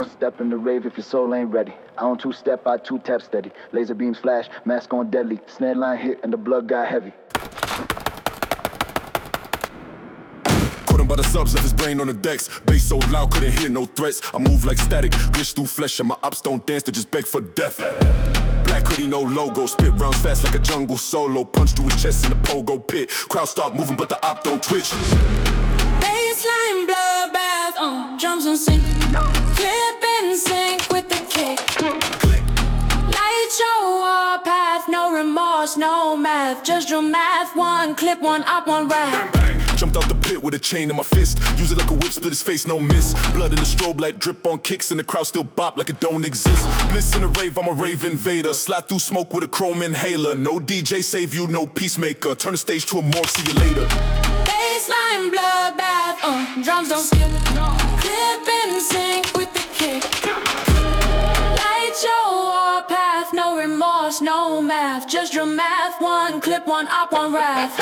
Step in the rave if your soul ain't ready. I don't two-step, I two-tap steady. Laser beams flash, mask on deadly. Snare line hit and the blood got heavy. Caught him by the subs, left his brain on the decks. Bass so loud, couldn't hear no threats. I move like static, glitch through flesh, and my ops don't dance, they just beg for death. Black hoodie, no logo, spit rounds fast like a jungle solo. Punch through his chest in the pogo pit. Crowd start moving, but the op don't twitch. Baseline bloodbath, drums on sync. Clip and sync with the kick. Light show warpath, no remorse, no math. Just draw math, one clip, one op, one rap. Jumped out the pit with a chain in my fist. Use it like a whip, split his face, no miss. Blood in the strobe light, drip on kicks, and the crowd still bop like it don't exist. Bliss in the rave, I'm a rave invader. Slide through smoke with a chrome inhaler. No DJ save you, no peacemaker. Turn the stage to a morgue, see you later. Baseline bloodbath, drums don't skip. Clip and sync with the kick. Light show warpath, no remorse, no math. Just draw math, one clip, one op, one rap.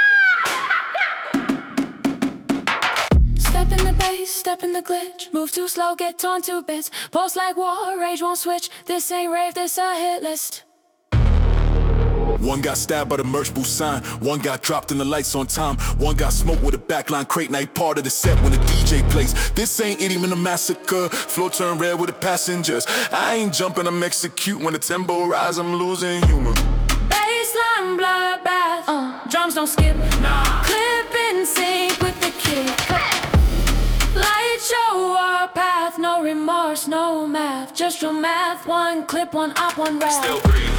Step in the bass, step in the glitch. Move too slow, get torn to bits. Pulse like war, rage won't switch. This ain't rave, this a hit list. One got stabbed by the merch booth sign. One got dropped in the lights on time. One got smoked with a backline crate. Night part of the set when the DJ plays. This ain't Idiom in a massacre. Floor turn red with the passengers. I ain't jumping, I'm execute. When the tempo rise, I'm losing humor. Baseline bloodbath, drums don't skip. Clip and sync with the kick. Light show warpath, no remorse, no math. Just draw math, one clip, one op, one rap. Still breathe.